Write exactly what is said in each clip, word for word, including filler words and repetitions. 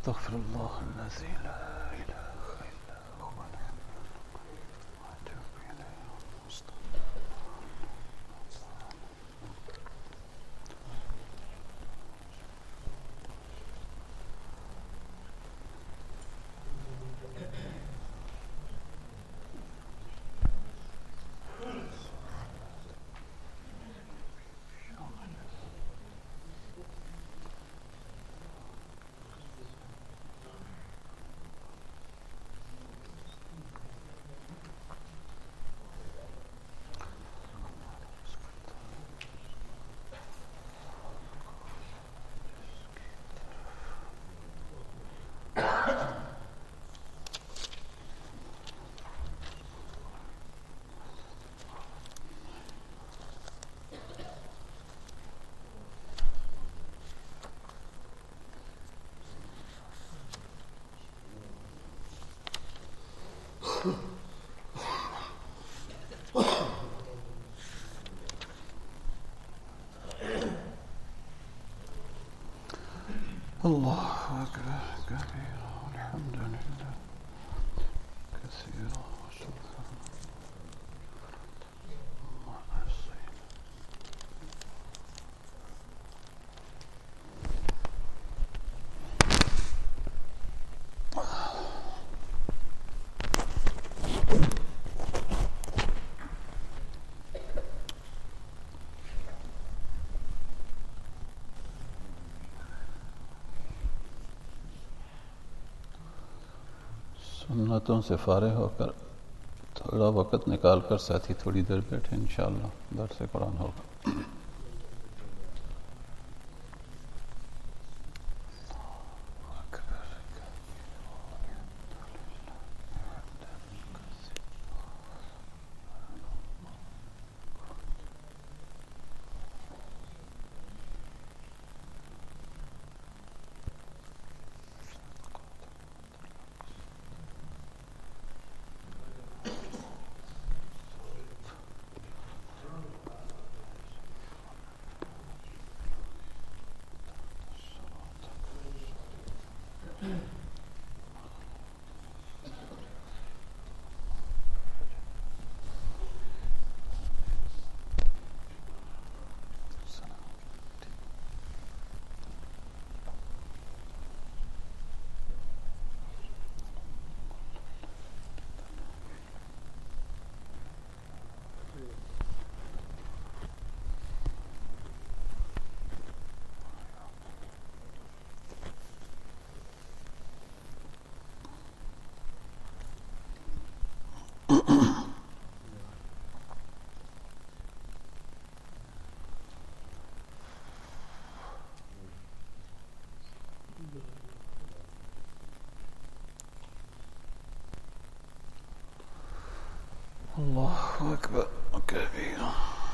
أستغفر الله الذي لا إله إلا هو وأتوب إليه. الله أكبر كبيرا والحمد لله كثيرا سبحان الله أحسن. सुन्नतों से फारिग होकर थोड़ा वक्त निकाल कर साथी थोड़ी देर बैठे, इंशाअल्लाह दर्स कुरान होगा। الله أكبر كبيرا.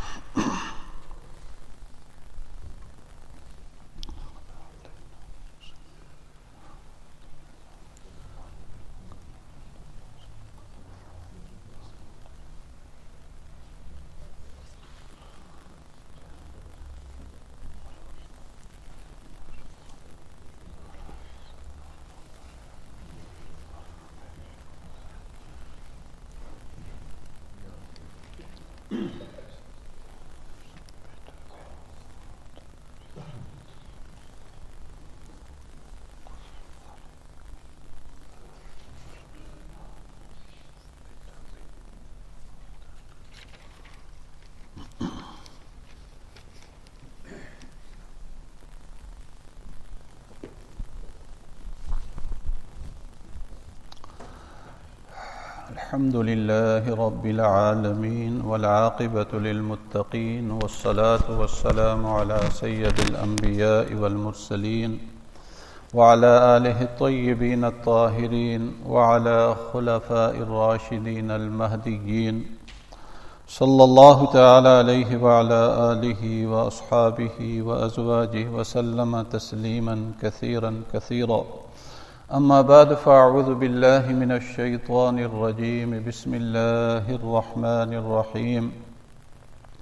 الحمد لله رب العالمين والعاقبة للمتقين والصلاة والسلام على سيد الأنبياء والمرسلين وعلى آله الطيبين الطاهرين وعلى خلفاء الراشدين المهديين صلى الله تعالى عليه وعلى آله وأصحابه وأزواجه وسلم تسليما كثيرا كثيرا. أما بعد، فأعوذ بالله من الشيطان الرجيم. بسم الله الرحمن الرحيم.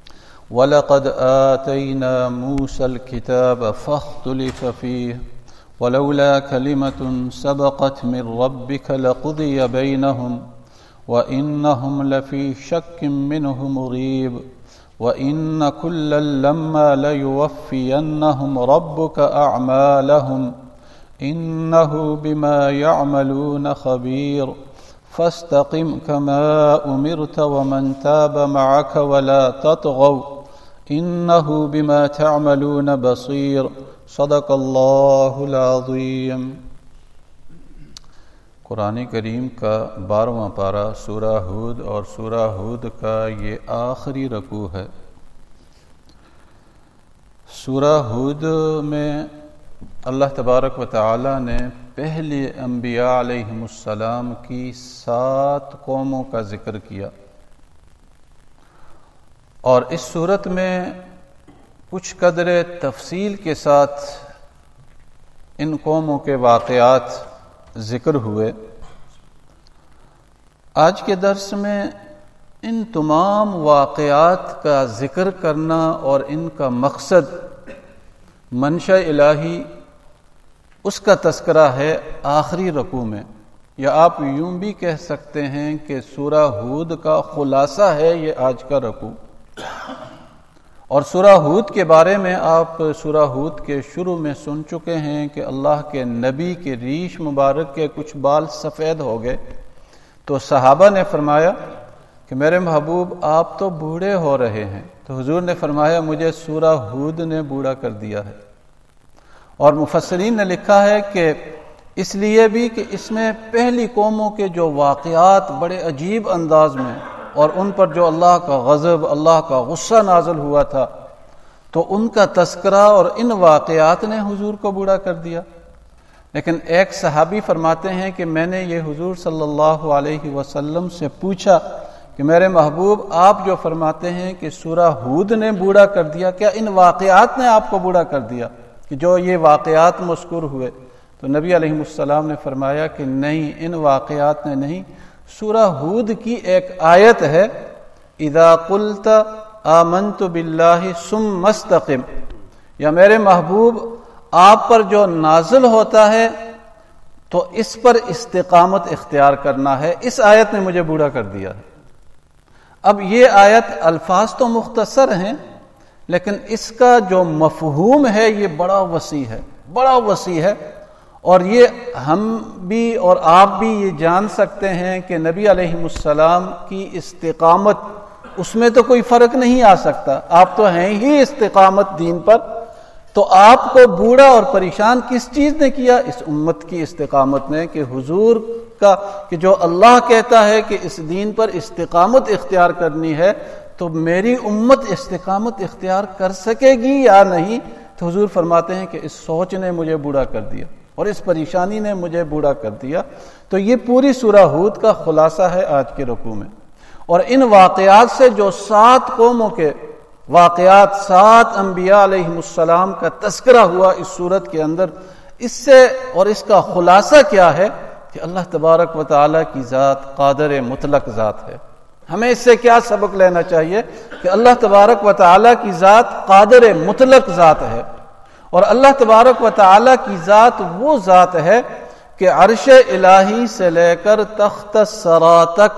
ولقد آتينا موسى الكتاب فاختلف فيه ولولا كلمة سبقت من ربك لقضي بينهم وإنهم لفي شك منه مريب وإن كلا لما ليوفينهم ربك أعمالهم إنه بما يعملون خبير فاستقم كما أمرت ومن تاب معك ولا تطغوا إنه بما تعملون بصير صدق اللہ العظیم۔ قرآن کریم کا بارہواں پارہ سورہ ہود اور سورہ ہود کا یہ آخری رکوع ہے۔ سورہ ہود میں اللہ تبارک و تعالی نے پہلے انبیاء علیہم السلام کی سات قوموں کا ذکر کیا، اور اس صورت میں کچھ قدر تفصیل کے ساتھ ان قوموں کے واقعات ذکر ہوئے۔ آج کے درس میں ان تمام واقعات کا ذکر کرنا اور ان کا مقصد منشا الہی اس کا تذکرہ ہے آخری رکوع میں، یا آپ یوں بھی کہہ سکتے ہیں کہ سورہ ہود کا خلاصہ ہے یہ آج کا رکوع۔ اور سورہ ہود کے بارے میں آپ سورہ ہود کے شروع میں سن چکے ہیں کہ اللہ کے نبی کے ریش مبارک کے کچھ بال سفید ہو گئے، تو صحابہ نے فرمایا کہ میرے محبوب آپ تو بوڑھے ہو رہے ہیں، تو حضور نے فرمایا مجھے سورہ ہود نے بوڑھا کر دیا ہے۔ اور مفسرین نے لکھا ہے کہ اس لیے بھی کہ اس میں پہلی قوموں کے جو واقعات بڑے عجیب انداز میں اور ان پر جو اللہ کا غضب، اللہ کا غصہ نازل ہوا تھا، تو ان کا تذکرہ اور ان واقعات نے حضور کو بوڑھا کر دیا۔ لیکن ایک صحابی فرماتے ہیں کہ میں نے یہ حضور صلی اللہ علیہ وسلم سے پوچھا کہ میرے محبوب آپ جو فرماتے ہیں کہ سورہ ہود نے بوڑھا کر دیا، کیا ان واقعات نے آپ کو بوڑھا کر دیا کہ جو یہ واقعات مذکور ہوئے؟ تو نبی علیہ السلام نے فرمایا کہ نہیں، ان واقعات نے نہیں، سورہ ہود کی ایک آیت ہے اذا قلت آمنت باللہ ثم استقم، یا میرے محبوب آپ پر جو نازل ہوتا ہے تو اس پر استقامت اختیار کرنا ہے، اس آیت نے مجھے بوڑھا کر دیا ہے۔ اب یہ آیت الفاظ تو مختصر ہیں، لیکن اس کا جو مفہوم ہے یہ بڑا وسیع ہے، بڑا وسیع ہے، اور یہ ہم بھی اور آپ بھی یہ جان سکتے ہیں کہ نبی علیہ السلام کی استقامت، اس میں تو کوئی فرق نہیں آ سکتا، آپ تو ہیں ہی استقامت دین پر، تو آپ کو بوڑھا اور پریشان کس چیز نے کیا؟ اس امت کی استقامت نے، کہ حضور کا کہ جو اللہ کہتا ہے کہ اس دین پر استقامت اختیار کرنی ہے، تو میری امت استقامت اختیار کر سکے گی یا نہیں؟ تو حضور فرماتے ہیں کہ اس سوچ نے مجھے بوڑھا کر دیا اور اس پریشانی نے مجھے بوڑھا کر دیا۔ تو یہ پوری سورہ ہود کا خلاصہ ہے آج کے رکوع میں، اور ان واقعات سے جو سات قوموں کے واقعات، سات انبیاء علیہ السلام کا تذکرہ ہوا اس سورت کے اندر، اس سے اور اس کا خلاصہ کیا ہے کہ اللہ تبارک و تعالیٰ کی ذات قادر مطلق ذات ہے۔ ہمیں اس سے کیا سبق لینا چاہیے کہ اللہ تبارک و تعالیٰ کی ذات قادر مطلق ذات ہے، اور اللہ تبارک و تعالیٰ کی ذات وہ ذات ہے کہ عرش الہی سے لے کر تخت ثری تک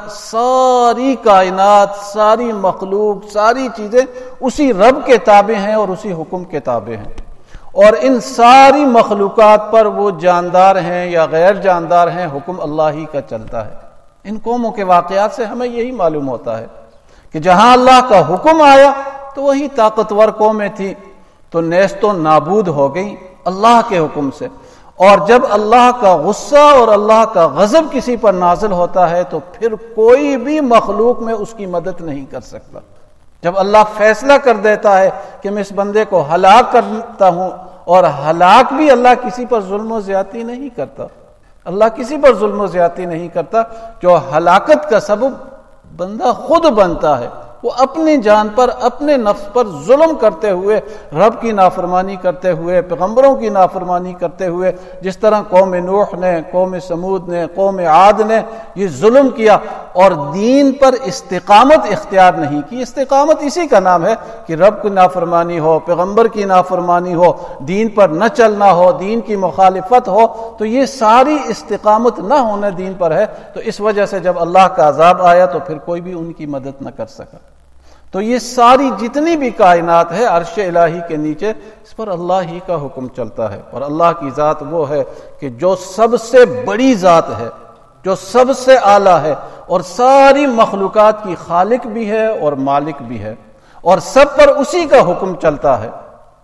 ساری کائنات، ساری مخلوق، ساری چیزیں اسی رب کے تابع ہیں اور اسی حکم کے تابع ہیں، اور ان ساری مخلوقات پر وہ جاندار ہیں یا غیر جاندار ہیں، حکم اللہ ہی کا چلتا ہے۔ ان قوموں کے واقعات سے ہمیں یہی معلوم ہوتا ہے کہ جہاں اللہ کا حکم آیا تو وہی طاقتور قومیں تھیں تو نیست و نابود ہو گئیں اللہ کے حکم سے، اور جب اللہ کا غصہ اور اللہ کا غضب کسی پر نازل ہوتا ہے تو پھر کوئی بھی مخلوق میں اس کی مدد نہیں کر سکتا۔ جب اللہ فیصلہ کر دیتا ہے کہ میں اس بندے کو ہلاک کرتا ہوں، اور ہلاک بھی اللہ کسی پر ظلم و زیادتی نہیں کرتا، اللہ کسی پر ظلم و زیادتی نہیں کرتا، جو ہلاکت کا سبب بندہ خود بنتا ہے، وہ اپنی جان پر اپنے نفس پر ظلم کرتے ہوئے رب کی نافرمانی کرتے ہوئے پیغمبروں کی نافرمانی کرتے ہوئے جس طرح قوم نوح نے قوم سمود نے قوم عاد نے یہ ظلم کیا اور دین پر استقامت اختیار نہیں کی. استقامت اسی کا نام ہے کہ رب کی نافرمانی ہو پیغمبر کی نافرمانی ہو دین پر نہ چلنا ہو دین کی مخالفت ہو تو یہ ساری استقامت نہ ہونا دین پر ہے. تو اس وجہ سے جب اللہ کا عذاب آیا تو پھر کوئی بھی ان کی مدد نہ کر سکا. تو یہ ساری جتنی بھی کائنات ہے عرش الہی کے نیچے اس پر اللہ ہی کا حکم چلتا ہے. اور اللہ کی ذات وہ ہے کہ جو سب سے بڑی ذات ہے جو سب سے اعلیٰ ہے اور ساری مخلوقات کی خالق بھی ہے اور مالک بھی ہے اور سب پر اسی کا حکم چلتا ہے.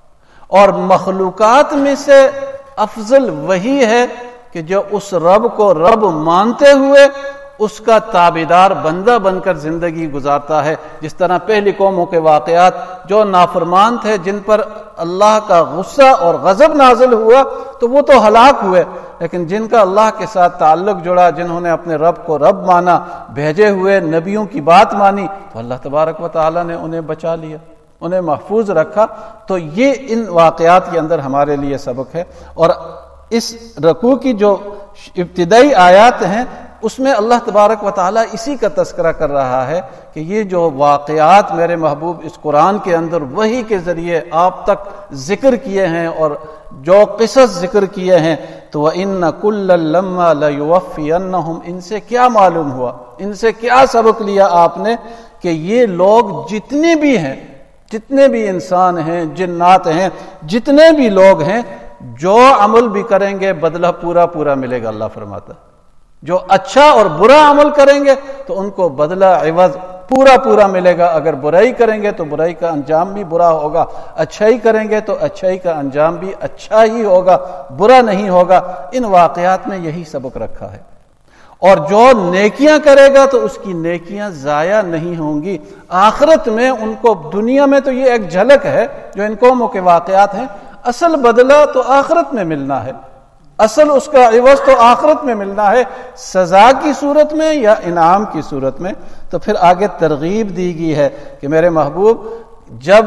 اور مخلوقات میں سے افضل وہی ہے کہ جو اس رب کو رب مانتے ہوئے اس کا تابعدار بندہ بن کر زندگی گزارتا ہے. جس طرح پہلی قوموں کے واقعات جو نافرمان تھے جن پر اللہ کا غصہ اور غضب نازل ہوا تو وہ تو ہلاک ہوئے, لیکن جن کا اللہ کے ساتھ تعلق جڑا جنہوں نے اپنے رب کو رب مانا بھیجے ہوئے نبیوں کی بات مانی تو اللہ تبارک و تعالی نے انہیں بچا لیا انہیں محفوظ رکھا. تو یہ ان واقعات کے اندر ہمارے لیے سبق ہے. اور اس رکوع کی جو ابتدائی آیات ہیں اس میں اللہ تبارک و تعالیٰ اسی کا تذکرہ کر رہا ہے کہ یہ جو واقعات میرے محبوب اس قرآن کے اندر وحی کے ذریعے آپ تک ذکر کیے ہیں اور جو قصص ذکر کیے ہیں تو وَإِنَّ كُلًّا لَمَّا لَيُوَفِّيَنَّهُمْ ان سے کیا معلوم ہوا ان سے کیا سبق لیا آپ نے کہ یہ لوگ جتنے بھی ہیں جتنے بھی انسان ہیں جنات ہیں جتنے بھی لوگ ہیں جو عمل بھی کریں گے بدلہ پورا پورا ملے گا. اللہ فرماتا جو اچھا اور برا عمل کریں گے تو ان کو بدلہ عوض پورا پورا ملے گا. اگر برائی کریں گے تو برائی کا انجام بھی برا ہوگا, اچھائی کریں گے تو اچھائی کا انجام بھی اچھا ہی ہوگا, برا نہیں ہوگا. ان واقعات میں یہی سبق رکھا ہے. اور جو نیکیاں کرے گا تو اس کی نیکیاں ضائع نہیں ہوں گی آخرت میں. ان کو دنیا میں تو یہ ایک جھلک ہے جو ان قوموں کے واقعات ہیں, اصل بدلہ تو آخرت میں ملنا ہے, اصل اس کا عوض تو آخرت میں ملنا ہے, سزا کی صورت میں یا انعام کی صورت میں. تو پھر آگے ترغیب دی گئی ہے کہ میرے محبوب جب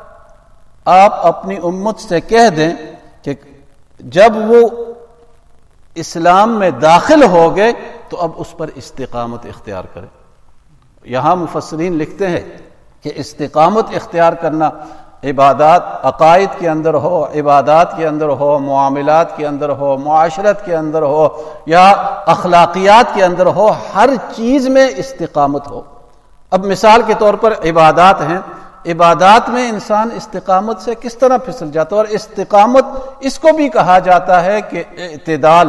آپ اپنی امت سے کہہ دیں کہ جب وہ اسلام میں داخل ہو گئے تو اب اس پر استقامت اختیار کریں. یہاں مفسرین لکھتے ہیں کہ استقامت اختیار کرنا عبادات عقائد کے اندر ہو, عبادات کے اندر ہو, معاملات کے اندر ہو, معاشرت کے اندر ہو یا اخلاقیات کے اندر ہو, ہر چیز میں استقامت ہو. اب مثال کے طور پر عبادات ہیں, عبادات میں انسان استقامت سے کس طرح پھسل جاتا ہے. اور استقامت اس کو بھی کہا جاتا ہے کہ اعتدال,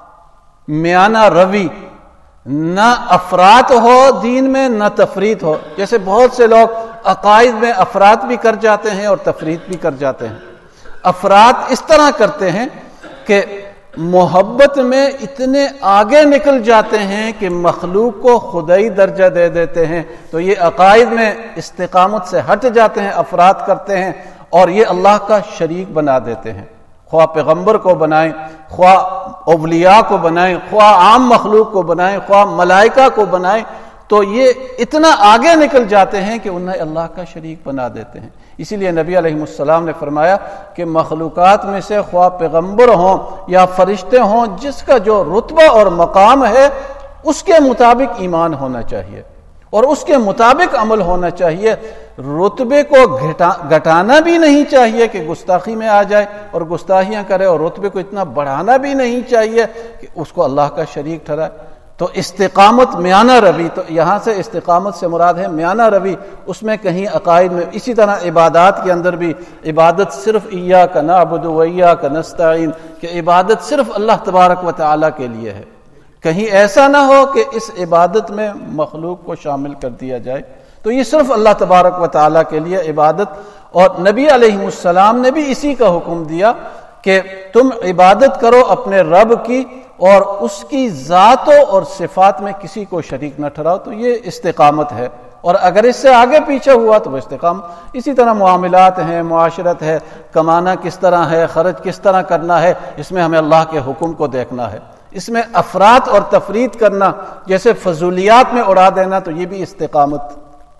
میانہ روی, نہ افراط ہو دین میں نہ تفریط ہو. جیسے بہت سے لوگ عقائد میں افراط بھی کر جاتے ہیں اور تفریط بھی کر جاتے ہیں. افراط اس طرح کرتے ہیں کہ محبت میں اتنے آگے نکل جاتے ہیں کہ مخلوق کو خدائی درجہ دے دیتے ہیں. تو یہ عقائد میں استقامت سے ہٹ جاتے ہیں, افراط کرتے ہیں اور یہ اللہ کا شریک بنا دیتے ہیں. خواہ پیغمبر کو بنائیں, خواہ اولیاء کو بنائیں, خواہ عام مخلوق کو بنائیں, خواہ ملائکہ کو بنائیں, تو یہ اتنا آگے نکل جاتے ہیں کہ انہیں اللہ کا شریک بنا دیتے ہیں. اسی لیے نبی علیہ السلام نے فرمایا کہ مخلوقات میں سے خواہ پیغمبر ہوں یا فرشتے ہوں, جس کا جو رتبہ اور مقام ہے اس کے مطابق ایمان ہونا چاہیے اور اس کے مطابق عمل ہونا چاہیے. رتبے کو گھٹا گھٹانا بھی نہیں چاہیے کہ گستاخی میں آ جائے اور گستاخیاں کرے, اور رتبے کو اتنا بڑھانا بھی نہیں چاہیے کہ اس کو اللہ کا شریک ٹھہرائے. تو استقامت میانہ روی, تو یہاں سے استقامت سے مراد ہے میانہ روی. اس میں کہیں عقائد میں, اسی طرح عبادات کے اندر بھی عبادت صرف ایاک نعبد و ایاک نستعین, کہ عبادت صرف اللہ تبارک و تعالی کے لیے ہے. کہیں ایسا نہ ہو کہ اس عبادت میں مخلوق کو شامل کر دیا جائے. تو یہ صرف اللہ تبارک و تعالی کے لیے عبادت. اور نبی علیہ السلام نے بھی اسی کا حکم دیا کہ تم عبادت کرو اپنے رب کی اور اس کی ذاتوں اور صفات میں کسی کو شریک نہ ٹھہراؤ. تو یہ استقامت ہے. اور اگر اس سے آگے پیچھے ہوا تو وہ استقامت. اسی طرح معاملات ہیں, معاشرت ہے, کمانا کس طرح ہے, خرچ کس طرح کرنا ہے, اس میں ہمیں اللہ کے حکم کو دیکھنا ہے. اس میں افراط اور تفریط کرنا, جیسے فضولیات میں اڑا دینا, تو یہ بھی استقامت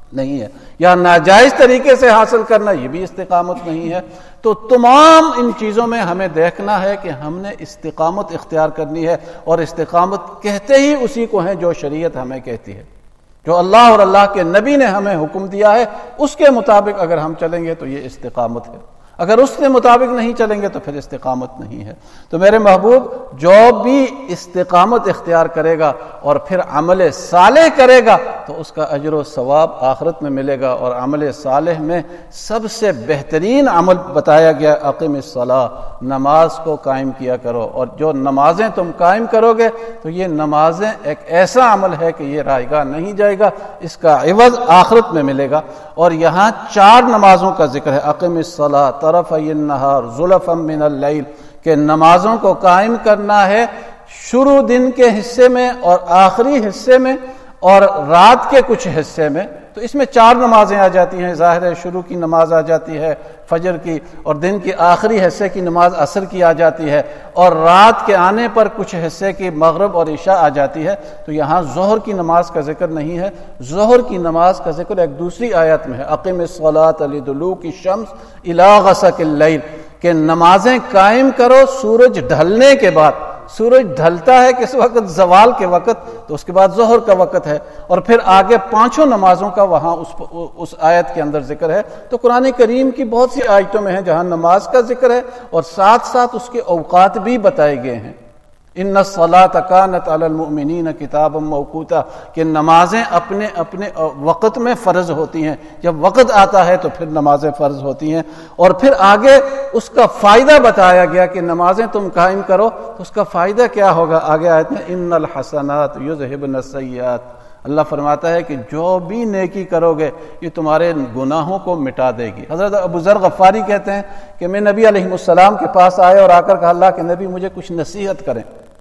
نہیں ہے، یا ناجائز طریقے سے حاصل کرنا یہ بھی استقامت نہیں ہے۔ تو تمام ان چیزوں میں ہمیں دیکھنا ہے کہ ہم نے استقامت اختیار کرنی ہے، اور استقامت کہتے ہی اسی کو ہیں جو شریعت ہمیں کہتی ہے، جو اللہ اور اللہ کے نبی نے ہمیں حکم دیا ہے، اس کے مطابق اگر ہم چلیں گے تو یہ استقامت ہے۔ اگر اس کے مطابق نہیں چلیں گے تو پھر استقامت نہیں ہے۔ تو میرے محبوب، جو بھی استقامت اختیار کرے گا اور پھر عمل صالح کرے گا تو اس کا اجر و ثواب آخرت میں ملے گا۔ اور عمل صالح میں سب سے بہترین عمل بتایا گیا اقیم الصلاۃ، نماز کو قائم کیا کرو، اور جو نمازیں تم قائم کرو گے تو یہ نمازیں ایک ایسا عمل ہے کہ یہ رائے گاہ نہیں جائے گا، اس کا عوض آخرت میں ملے گا۔ اور یہاں چار نمازوں کا ذکر ہے، اقیم الصلاۃ طرفی النہار زلفا من اللیل، کہ نمازوں کو قائم کرنا ہے شروع دن کے حصے میں اور آخری حصے میں اور رات کے کچھ حصے میں۔ تو اس میں چار نمازیں آ جاتی ہیں، ظاہر ہے شروع کی نماز آ جاتی ہے فجر کی، اور دن کے آخری حصے کی نماز عصر کی آ جاتی ہے، اور رات کے آنے پر کچھ حصے کی مغرب اور عشاء آ جاتی ہے۔ تو یہاں ظہر کی نماز کا ذکر نہیں ہے، ظہر کی نماز کا ذکر ایک دوسری آیت میں ہے، اقیم الصلاۃ لدلوک الشمس الی غسق اللیل، کہ نمازیں قائم کرو سورج ڈھلنے کے بعد۔ سورج ڈھلتا ہے کس وقت؟ زوال کے وقت، تو اس کے بعد ظہر کا وقت ہے، اور پھر آگے پانچوں نمازوں کا وہاں اس اس آیت کے اندر ذکر ہے۔ تو قرآن کریم کی بہت سی آیتوں میں ہیں جہاں نماز کا ذکر ہے اور ساتھ ساتھ اس کے اوقات بھی بتائے گئے ہیں۔ ان الصلاۃ کانت علی المؤمنین کتابا موقوتا، کہ نمازیں اپنے اپنے وقت میں فرض ہوتی ہیں، جب وقت آتا ہے تو پھر نمازیں فرض ہوتی ہیں۔ اور پھر آگے اس کا فائدہ بتایا گیا کہ نمازیں تم قائم کرو تو اس کا فائدہ کیا ہوگا، آگے آیت میں ان الحسنات یذہبن السیئات، اللہ فرماتا ہے کہ جو بھی نیکی کرو گے یہ تمہارے گناہوں کو مٹا دے گی۔ حضرت ابو ذر غفاری کہتے ہیں کہ میں نبی علیہ السلام کے پاس آئے اور آ کر کہا اللہ کے نبی مجھے کچھ نصیحت کریں،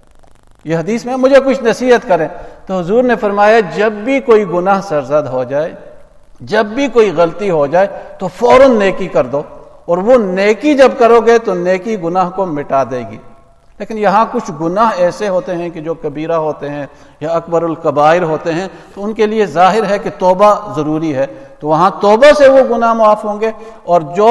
یہ حدیث میں مجھے کچھ نصیحت کریں۔ تو حضور نے فرمایا جب بھی کوئی گناہ سرزد ہو جائے، جب بھی کوئی غلطی ہو جائے تو فوراً نیکی کر دو، اور وہ نیکی جب کرو گے تو نیکی گناہ کو مٹا دے گی۔ لیکن یہاں کچھ گناہ ایسے ہوتے ہیں کہ جو کبیرہ ہوتے ہیں یا اکبر الکبائر ہوتے ہیں، تو ان کے لیے ظاہر ہے کہ توبہ ضروری ہے، تو وہاں توبہ سے وہ گناہ معاف ہوں گے۔ اور جو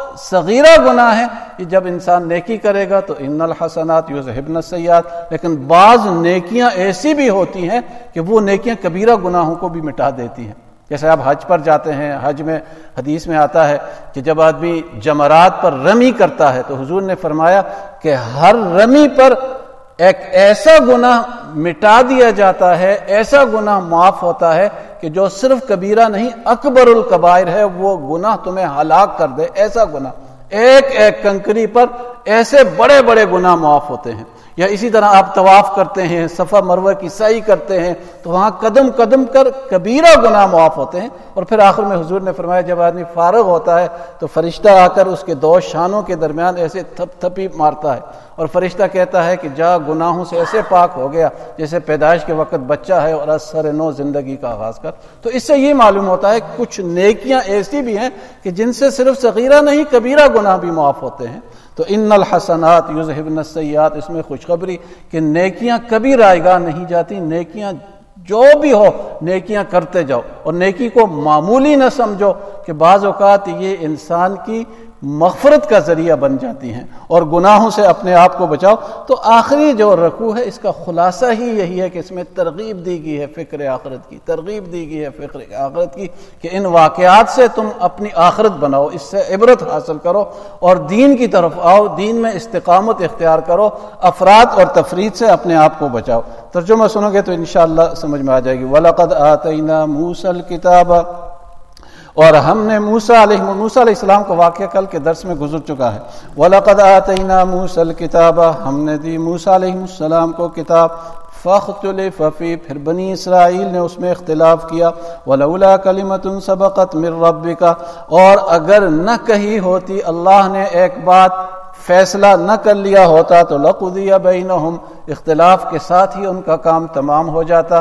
صغیرہ گناہ ہیں کہ جب انسان نیکی کرے گا تو ان الحسنات یذہبن السیئات، لیکن بعض نیکیاں ایسی بھی ہوتی ہیں کہ وہ نیکیاں کبیرہ گناہوں کو بھی مٹا دیتی ہیں۔ جیسے آپ حج پر جاتے ہیں، حج میں حدیث میں آتا ہے کہ جب آدمی جمرات پر رمی کرتا ہے تو حضور نے فرمایا کہ ہر رمی پر ایک ایسا گناہ مٹا دیا جاتا ہے، ایسا گناہ معاف ہوتا ہے کہ جو صرف کبیرہ نہیں اکبر الکبائر ہے، وہ گناہ تمہیں ہلاک کر دے، ایسا گناہ ایک ایک کنکری پر ایسے بڑے بڑے گناہ معاف ہوتے ہیں۔ یا اسی طرح آپ طواف کرتے ہیں، صفا مروہ کی سعی کرتے ہیں تو وہاں قدم قدم کر کبیرہ گناہ معاف ہوتے ہیں۔ اور پھر آخر میں حضور نے فرمایا جب آدمی فارغ ہوتا ہے تو فرشتہ آ کر اس کے دو شانوں کے درمیان ایسے تھپ تھپی مارتا ہے، اور فرشتہ کہتا ہے کہ جا گناہوں سے ایسے پاک ہو گیا جیسے پیدائش کے وقت بچہ ہے، اور از سر نو زندگی کا آغاز کر۔ تو اس سے یہ معلوم ہوتا ہے کہ کچھ نیکیاں ایسی بھی ہیں کہ جن سے صرف صغیرہ نہیں کبیرہ گناہ بھی معاف ہوتے ہیں۔ تو ان الحسنات یذہبن السیئات، اس میں خوشخبری کہ نیکیاں کبھی رائے گاہ نہیں جاتی، نیکیاں جو بھی ہو نیکیاں کرتے جاؤ، اور نیکی کو معمولی نہ سمجھو کہ بعض اوقات یہ انسان کی مغفرت کا ذریعہ بن جاتی ہیں، اور گناہوں سے اپنے آپ کو بچاؤ۔ تو آخری جو رکوع ہے اس کا خلاصہ ہی یہی ہے کہ اس میں ترغیب دی گئی ہے فکر آخرت کی، ترغیب دی گئی ہے فکر آخرت کی کہ ان واقعات سے تم اپنی آخرت بناؤ، اس سے عبرت حاصل کرو اور دین کی طرف آؤ، دین میں استقامت اختیار کرو، افراد اور تفرید سے اپنے آپ کو بچاؤ۔ ترجمہ سنو گے تو انشاءاللہ سمجھ میں آ جائے گی۔ وَلَقَدْ آتَيْنَا مُوسَى الْكِتَابَ، اور ہم نے موسیٰ علیہ موسیٰ علیہ السلام کو واقعہ کل کے درس میں گزر چکا ہے۔ وَلَقَدْ آتَيْنَا مُوسَى الْكِتَابَ، ہم نے دی موسیٰ علیہ السلام کو کتاب، فَاخْتُلِفَ فِيهِ، پھر بنی اسرائیل نے اس میں اختلاف کیا، وَلَوْلَا كَلِمَةٌ سَبَقَتْ مِن رَبِّكَ، اور اگر نہ کہی ہوتی اللہ نے ایک بات، فیصلہ نہ کر لیا ہوتا تو لَقُضِيَ بَيْنَهُمْ، اختلاف کے ساتھ ہی ان کا کام تمام ہو جاتا۔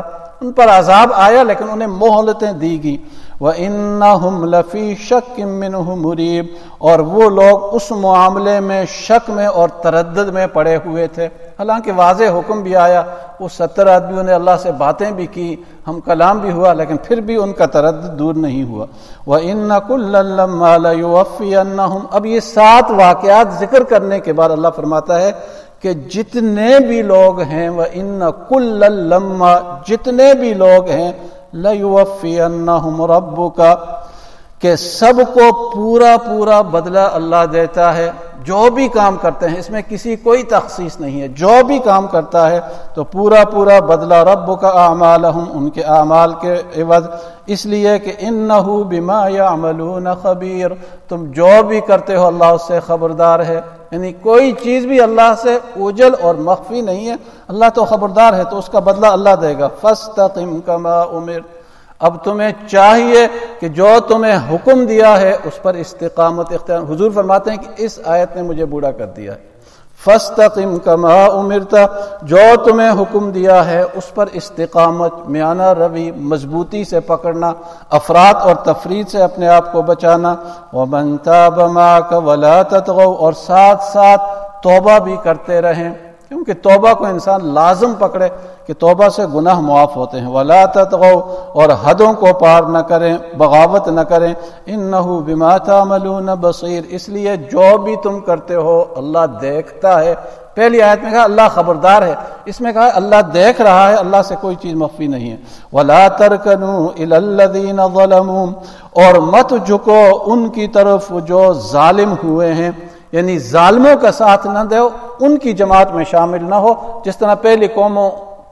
ان پر عذاب آیا لیکن انہیں مہلتیں دی گئی. وَإِنَّهُمْ لَفِي شَكٍّ مِّنْهُ مُرِيبٍ اور وہ لوگ اس معاملے میں شک میں اور تردد میں پڑے ہوئے تھے. حالانکہ واضح حکم بھی آیا, وہ ستر آدمیوں نے اللہ سے باتیں بھی کی, ہم کلام بھی ہوا, لیکن پھر بھی ان کا تردد دور نہیں ہوا. وَإِنَّ كُلًّا لَمَّا لَيُوَفِّيَنَّهُمْ اب یہ سات واقعات ذکر کرنے کے بعد اللہ فرماتا ہے کہ جتنے بھی لوگ ہیں وَإِنَّ كُلًّا لَمَّا جتنے بھی لوگ ہیں لَيُوَفِّيَنَّهُمْ رَبُّكَ کہ سب کو پورا پورا بدلہ اللہ دیتا ہے جو بھی کام کرتے ہیں. اس میں کسی کوئی تخصیص نہیں ہے, جو بھی کام کرتا ہے تو پورا پورا بدلہ ربک اعمالہم ان کے اعمال کے عوض, اس لیے کہ انہ بما یعملون خبیر تم جو بھی کرتے ہو اللہ اس سے خبردار ہے. یعنی کوئی چیز بھی اللہ سے اوجل اور مخفی نہیں ہے, اللہ تو خبردار ہے تو اس کا بدلہ اللہ دے گا. فاستقم کما امر اب تمہیں چاہیے کہ جو تمہیں حکم دیا ہے اس پر استقامت اختیار. حضور فرماتے ہیں کہ اس آیت نے مجھے بوڑھا کر دیا ہے. فاستقم کما امرت جو تمہیں حکم دیا ہے اس پر استقامت, میانہ روی, مضبوطی سے پکڑنا, افراط اور تفرید سے اپنے آپ کو بچانا. ومن تاب معک ولا تطغوا اور ساتھ ساتھ توبہ بھی کرتے رہیں, کیونکہ توبہ کو انسان لازم پکڑے کہ توبہ سے گناہ معاف ہوتے ہیں. ولا تطغوا اور حدوں کو پار نہ کریں, بغاوت نہ کریں. انہ بما تعملون بصیر اس لیے جو بھی تم کرتے ہو اللہ دیکھتا ہے. پہلی آیت میں کہا اللہ خبردار ہے, اس میں کہا اللہ دیکھ رہا ہے, اللہ سے کوئی چیز مخفی نہیں ہے. ولا ترکنوا الی الذین ظلموا اور مت جھکو ان کی طرف جو ظالم ہوئے ہیں, یعنی ظالموں کا ساتھ نہ دو, ان کی جماعت میں شامل نہ ہو. جس طرح پہلی قوموں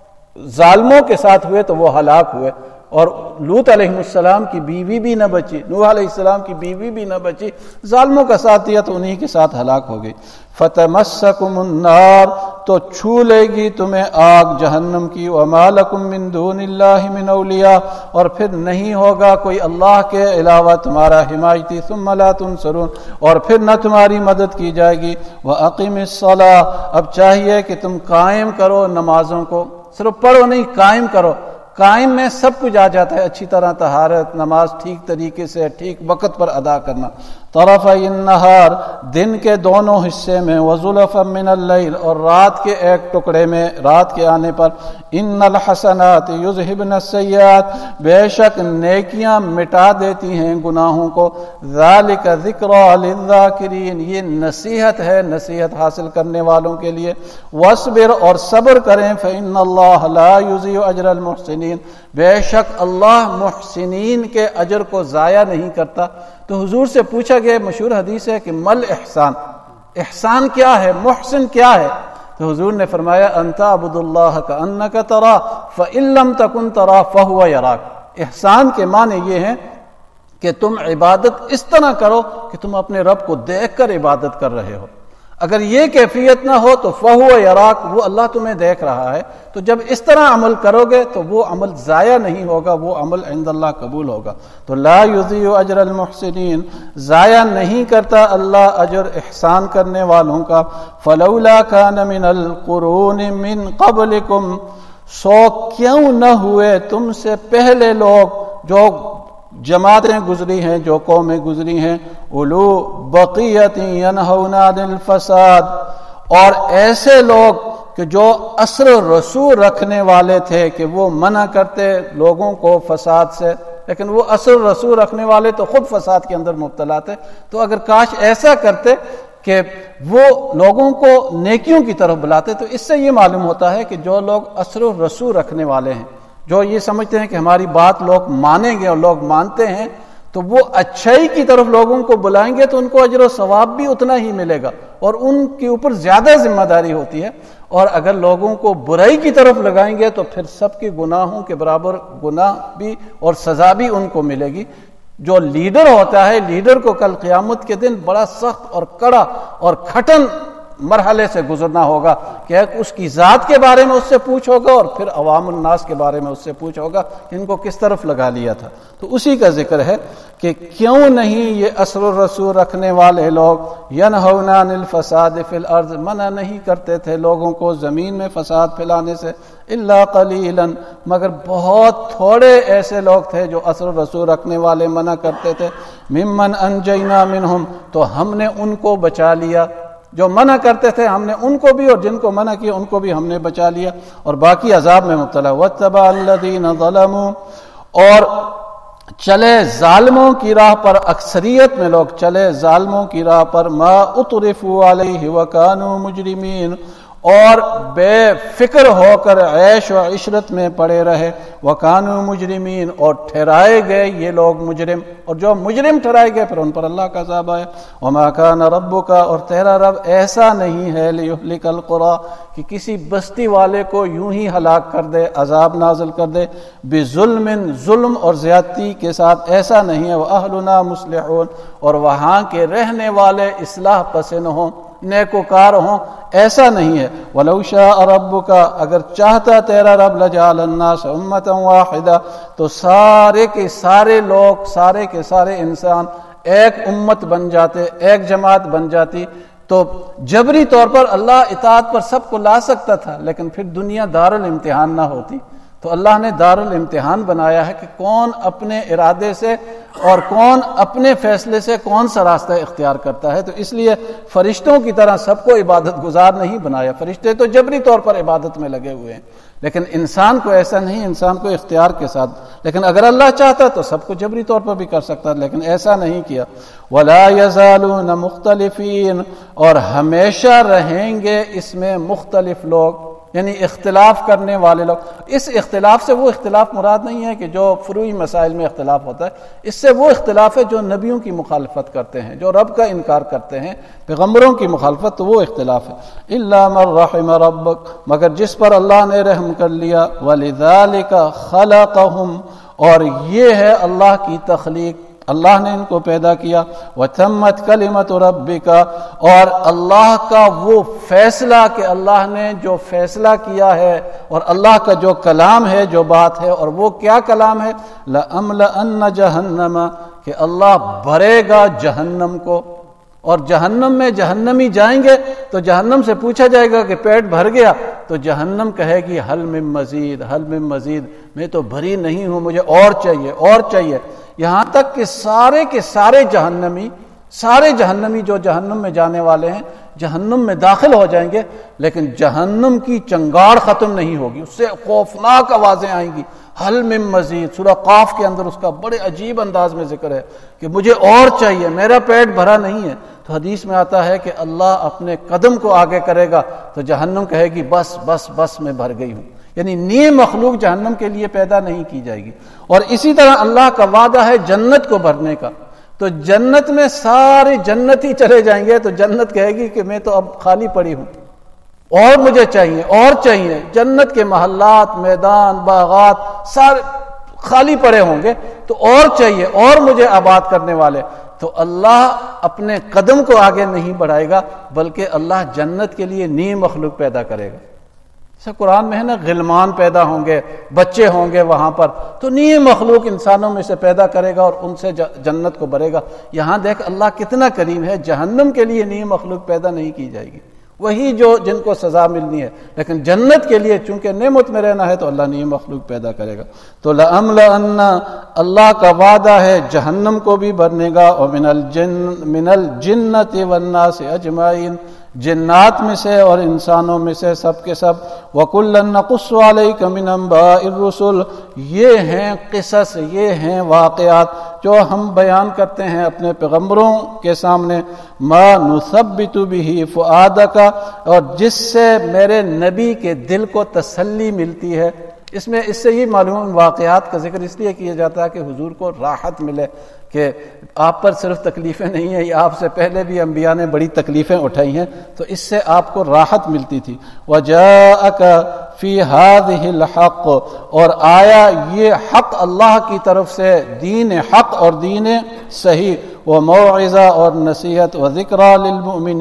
ظالموں کے ساتھ ہوئے تو وہ ہلاک ہوئے, اور لوط علیہ السلام کی بیوی بھی نہ بچی, نوح علیہ السلام کی بیوی بھی نہ بچی, ظالموں کا ساتھ دیا تو انہی کے ساتھ ہلاک ہو گئی. فتمسکم النار تو چھو لے گی تمہیں آگ جہنم کی. وما لکم من دون اللہ من اولیاء اور پھر نہیں ہوگا کوئی اللہ کے علاوہ تمہارا حمایتی. ثم لا تنصرون اور پھر نہ تمہاری مدد کی جائے گی. واقم الصلاۃ اب چاہیے کہ تم قائم کرو نمازوں کو, صرف پڑھو نہیں قائم کرو. قائم میں سب کچھ آ جاتا ہے, اچھی طرح طہارت, نماز ٹھیک طریقے سے ٹھیک وقت پر ادا کرنا. طرفی النہار دن کے دونوں حصے میں, وزلفا من اللیل اور رات کے ایک ٹکڑے میں, رات کے آنے پر. ان الحسنات یذہبن السیئات بے شک نیکیاں مٹا دیتی ہیں گناہوں کو. ذالک ذکری للذاکرین یہ نصیحت ہے نصیحت حاصل کرنے والوں کے لیے. واصبر اور صبر کریں, فإن اللہ لا یضیع اجر المحسنین بے شک اللہ محسنین کے اجر کو ضائع نہیں کرتا. تو حضور سے پوچھا گیا, مشہور حدیث ہے کہ مل احسان, احسان کیا ہے, محسن کیا ہے؟ تو حضور نے فرمایا ان تعبد اللہ کأنک تراہ فإن لم تکن تراہ فہو یراک. احسان کے معنی یہ ہیں کہ تم عبادت اس طرح کرو کہ تم اپنے رب کو دیکھ کر عبادت کر رہے ہو. اگر یہ کیفیت نہ ہو تو فہو یراک وہ اللہ تمہیں دیکھ رہا ہے. تو جب اس طرح عمل کرو گے تو وہ عمل ضائع نہیں ہوگا, وہ عمل عند اللہ قبول ہوگا. تو لا یضیع اجر المحسنین ضائع نہیں کرتا اللہ اجر احسان کرنے والوں کا. فلولا کان من القرون من قبلکم سو کیوں نہ ہوئے تم سے پہلے لوگ جو جماعتیں گزری ہیں, جو قومیں گزری ہیں, اولو بقیت ینہون عن الفساد اور ایسے لوگ کہ جو اثر و رسوخ رکھنے والے تھے کہ وہ منع کرتے لوگوں کو فساد سے, لیکن وہ اثر و رسوخ رکھنے والے تو خود فساد کے اندر مبتلا تھے. تو اگر کاش ایسا کرتے کہ وہ لوگوں کو نیکیوں کی طرف بلاتے, تو اس سے یہ معلوم ہوتا ہے کہ جو لوگ اثر و رسوخ رکھنے والے ہیں, جو یہ سمجھتے ہیں کہ ہماری بات لوگ مانیں گے اور لوگ مانتے ہیں, تو وہ اچھائی کی طرف لوگوں کو بلائیں گے تو ان کو اجر و ثواب بھی اتنا ہی ملے گا اور ان کے اوپر زیادہ ذمہ داری ہوتی ہے. اور اگر لوگوں کو برائی کی طرف لگائیں گے تو پھر سب کے گناہوں کے برابر گناہ بھی اور سزا بھی ان کو ملے گی. جو لیڈر ہوتا ہے, لیڈر کو کل قیامت کے دن بڑا سخت اور کڑا اور کھٹن مرحلے سے گزرنا ہوگا کہ ایک اس کی ذات کے بارے میں اس سے پوچھ ہوگا اور پھر عوام الناس کے بارے میں اس سے پوچھ ہوگا کہ ان کو کس طرف لگا لیا تھا. تو اسی کا ذکر ہے کہ کیوں نہیں یہ اثر الرسول رکھنے والے لوگ ینہون عن الفساد فی الارض منع نہیں کرتے تھے لوگوں کو زمین میں فساد پھیلانے سے، الا قلیلا مگر بہت تھوڑے ایسے لوگ تھے جو اثر الرسول رکھنے والے منع کرتے تھے. ممن انجینا منہم تو ہم نے ان کو بچا لیا، جو منع کرتے تھے ہم نے ان کو بھی اور جن کو منع کیا ان کو بھی ہم نے بچا لیا اور باقی عذاب میں مبتلا. واتبع الذین ظلموا اور چلے ظالموں کی راہ پر، اکثریت میں لوگ چلے ظالموں کی راہ پر، ما اترفوا علیہ وکانوا مجرمین اور بے فکر ہو کر عیش و عشرت میں پڑے رہے، وکانوا مجرمین اور ٹھہرائے گئے یہ لوگ مجرم، اور جو مجرم ٹھہرائے گئے پھر ان پر اللہ کا عذاب آیا. وما کان ربک اور تیرا رب ایسا نہیں ہے لیہلک القری کہ کسی بستی والے کو یوں ہی ہلاک کر دے، عذاب نازل کر دے، بظلم ظلم اور زیادتی کے ساتھ، ایسا نہیں ہے. واہلنا مصلحون اور وہاں کے رہنے والے اصلاح پسند ہوں، نیکوکار ہوں، ایسا نہیں ہے. وَلَوْ شَاءَ رَبُّكَ اگر چاہتا تیرا رب لَجَعَلَ النَّاسَ أُمَّةً وَاحِدَةً تو سارے کے سارے لوگ، سارے کے سارے انسان ایک امت بن جاتے، ایک جماعت بن جاتی. تو جبری طور پر اللہ اطاعت پر سب کو لا سکتا تھا، لیکن پھر دنیا دار الامتحان نہ ہوتی. تو اللہ نے دار الامتحان بنایا ہے کہ کون اپنے ارادے سے اور کون اپنے فیصلے سے کون سا راستہ اختیار کرتا ہے. تو اس لیے فرشتوں کی طرح سب کو عبادت گزار نہیں بنایا. فرشتے تو جبری طور پر عبادت میں لگے ہوئے ہیں، لیکن انسان کو ایسا نہیں، انسان کو اختیار کے ساتھ. لیکن اگر اللہ چاہتا تو سب کو جبری طور پر بھی کر سکتا، لیکن ایسا نہیں کیا. وَلَا يَزَالُونَ مُخْتَلِفِينَ اور ہمیشہ رہیں گے اس میں مختلف لوگ، یعنی اختلاف کرنے والے لوگ. اس اختلاف سے وہ اختلاف مراد نہیں ہے کہ جو فروعی مسائل میں اختلاف ہوتا ہے، اس سے وہ اختلاف ہے جو نبیوں کی مخالفت کرتے ہیں، جو رب کا انکار کرتے ہیں، پیغمبروں کی مخالفت، تو وہ اختلاف ہے. الا من رحم ربک مگر جس پر اللہ نے رحم کر لیا. وَلِذَلِكَ خَلَقَهُمْ اور یہ ہے اللہ کی تخلیق، اللہ نے ان کو پیدا کیا. وَتَمَّتْ كَلِمَةُ رَبِّكَ اور اللہ کا وہ فیصلہ کہ اللہ نے جو فیصلہ کیا ہے اور اللہ کا جو کلام ہے، جو بات ہے، اور وہ کیا کلام ہے؟ لَأَمْلَأَنَّ جَهَنَّمَ کہ اللہ بھرے گا جہنم کو. اور جہنم میں جہنمی جائیں گے تو جہنم سے پوچھا جائے گا کہ پیٹ بھر گیا؟ تو جہنم کہے گی حل من مزید، حل من مزید، میں تو بھری نہیں ہوں، مجھے اور چاہیے، اور چاہیے. یہاں تک کہ سارے کے سارے جہنمی، سارے جہنمی جو جہنم میں جانے والے ہیں جہنم میں داخل ہو جائیں گے، لیکن جہنم کی چنگاڑ ختم نہیں ہوگی، اس سے خوفناک آوازیں آئیں گی. حل من مزید سورہ قاف کے اندر اس کا بڑے عجیب انداز میں ذکر ہے کہ مجھے اور چاہیے، میرا پیٹ بھرا نہیں ہے. تو حدیث میں آتا ہے کہ اللہ اپنے قدم کو آگے کرے گا تو جہنم کہے گی بس بس بس میں بھر گئی ہوں. یعنی نئی مخلوق جہنم کے لیے پیدا نہیں کی جائے گی. اور اسی طرح اللہ کا وعدہ ہے جنت کو بھرنے کا. تو جنت میں سارے جنتی چلے جائیں گے تو جنت کہے گی کہ میں تو اب خالی پڑی ہوں، اور مجھے چاہیے، اور چاہیے. جنت کے محلات، میدان، باغات سارے خالی پڑے ہوں گے تو اور چاہیے، اور مجھے آباد کرنے والے. تو اللہ اپنے قدم کو آگے نہیں بڑھائے گا، بلکہ اللہ جنت کے لیے نئی مخلوق پیدا کرے گا. جیسے قرآن میں ہے نا، غلمان پیدا ہوں گے، بچے ہوں گے وہاں پر، تو نئی مخلوق انسانوں میں سے پیدا کرے گا اور ان سے جنت کو بھرے گا. یہاں دیکھ اللہ کتنا کریم ہے، جہنم کے لیے نئی مخلوق پیدا نہیں کی جائے گی، وہی جو جن کو سزا ملنی ہے. لیکن جنت کے لیے چونکہ نعمت میں رہنا ہے تو اللہ نئی مخلوق پیدا کرے گا. تو لَأَمْلَأَنَّ اللہ کا وعدہ ہے جہنم کو بھی بھرنے گا. اور من الجن من الجنۃ والناس اجمعین جنات میں سے اور انسانوں میں سے سب کے سب. وَكُلًّا نَقُصُّ عَلَيْكَ مِنْ أَنْبَاءِ الرُّسُلِ یہ ہیں قصص، یہ ہیں واقعات جو ہم بیان کرتے ہیں اپنے پیغمبروں کے سامنے. مَا نُثَبِّتُ بِهِ فُؤَادَكَ اور جس سے میرے نبی کے دل کو تسلی ملتی ہے. اس میں اس سے یہ معلوم واقعات کا ذکر اس لیے کیا جاتا ہے کہ حضور کو راحت ملے کہ آپ پر صرف تکلیفیں نہیں ہیں، یہ آپ سے پہلے بھی انبیاء نے بڑی تکلیفیں اٹھائی ہیں، تو اس سے آپ کو راحت ملتی تھی. وَجَاءَكَ فِي هَذِهِ الْحَقُّ اور آیا یہ حق اللہ کی طرف سے، دین حق اور دین صحیح. وَمَوْعِظَةٌ اور نصیحت. وَذِكْرَى لِلْمُؤْمِنِينَ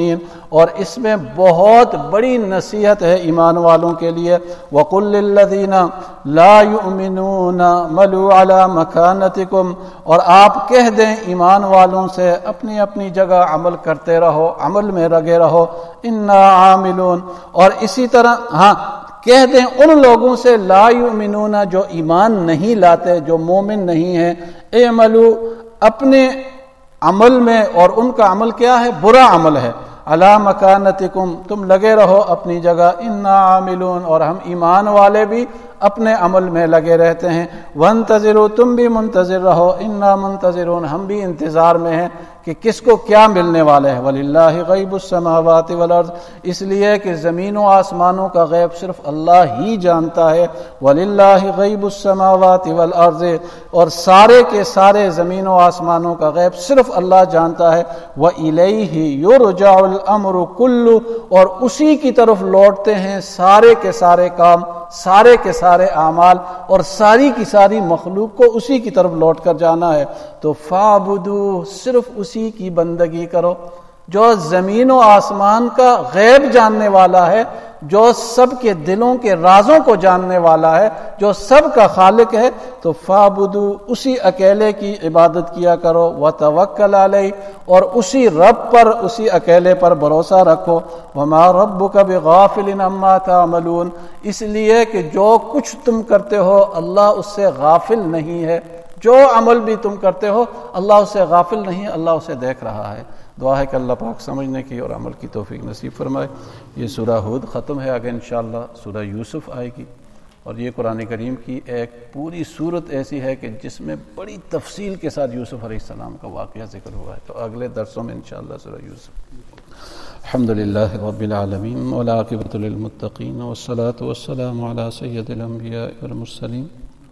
اور اس میں بہت بڑی نصیحت ہے ایمان والوں کے لیے. وَقُلْ لِلَّذِينَ لَا يُؤْمِنُونَ اعْمَلُوا عَلَى مَكَانَتِكُمْ، اور آپ کہہ دیں ایمان والوں سے اپنی اپنی جگہ عمل کرتے رہو، عمل میں لگے رہو. اِنَّا عَامِلُونَ، اور اسی طرح ہاں کہہ دیں ان لوگوں سے لا یؤمنون جو ایمان نہیں لاتے، جو مومن نہیں ہیں، اعملوا اپنے عمل میں، اور ان کا عمل کیا ہے؟ برا عمل ہے. علی مکانتکم، تم لگے رہو اپنی جگہ. انا عاملون، اور ہم ایمان والے بھی اپنے عمل میں لگے رہتے ہیں. وانتظروا، تم بھی منتظر رہو. انا منتظرون، ہم بھی انتظار میں ہیں کہ کس کو کیا ملنے والے ہیں. وللہ غیب السماوات والارض، اس لیے کہ زمین و آسمانوں کا غیب صرف اللہ ہی جانتا ہے. وللہ غیب السماوات والارض، اور سارے کے سارے زمین و آسمانوں کا غیب صرف اللہ جانتا ہے. وإلیہ یرجع الامر کلہ، اور اسی کی طرف لوٹتے ہیں سارے کے سارے کام، سارے کے سارے اعمال، اور ساری کی ساری مخلوق کو اسی کی طرف لوٹ کر جانا ہے. تو فاعبدوا، صرف اسی کی بندگی کرو جو زمین و آسمان کا غیب جاننے والا ہے، جو سب کے دلوں کے رازوں کو جاننے والا ہے، جو سب کا خالق ہے. تو فاعبدوا، اسی اکیلے کی عبادت کیا کرو. وتوکل علیہ، اور اسی رب پر، اسی اکیلے پر بھروسہ رکھو. وما ربک بغافل عما تعملون، اس لیے کہ جو کچھ تم کرتے ہو اللہ اس سے غافل نہیں ہے. جو عمل بھی تم کرتے ہو اللہ اس سے غافل نہیں ہے، اللہ اسے دیکھ رہا ہے. دعا ہے کہ اللہ پاک سمجھنے کی اور عمل کی توفیق نصیب فرمائے. یہ سورہ ہود ختم ہے، آگے انشاءاللہ سورہ یوسف آئے گی. اور یہ قرآن کریم کی ایک پوری صورت ایسی ہے کہ جس میں بڑی تفصیل کے ساتھ یوسف علیہ السلام کا واقعہ ذکر ہوا ہے. تو اگلے درسوں میں انشاءاللہ سورہ یوسف. الحمدللہ رب العالمین والعاقبۃ للمتقین والصلاة والسلام علی سید الانبیاء والمرسلین.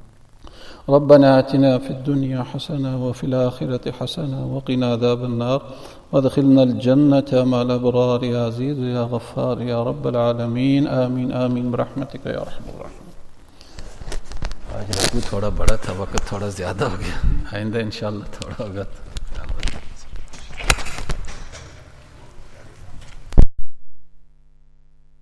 ربنا آتنا في الدنيا حسنة وفي الآخرة حسنة وقنا عذاب النار وادخلنا الجنة مع الأبرار يا عزيز يا غفار يا رب العالمين. آمين آمين برحمتك يا أرحم الراحمين. آج رکوع تھوڑا بڑا تھا، وقت تھوڑا زیادہ ہو گیا، آئندہ انشاءاللہ تھوڑا ہوگا.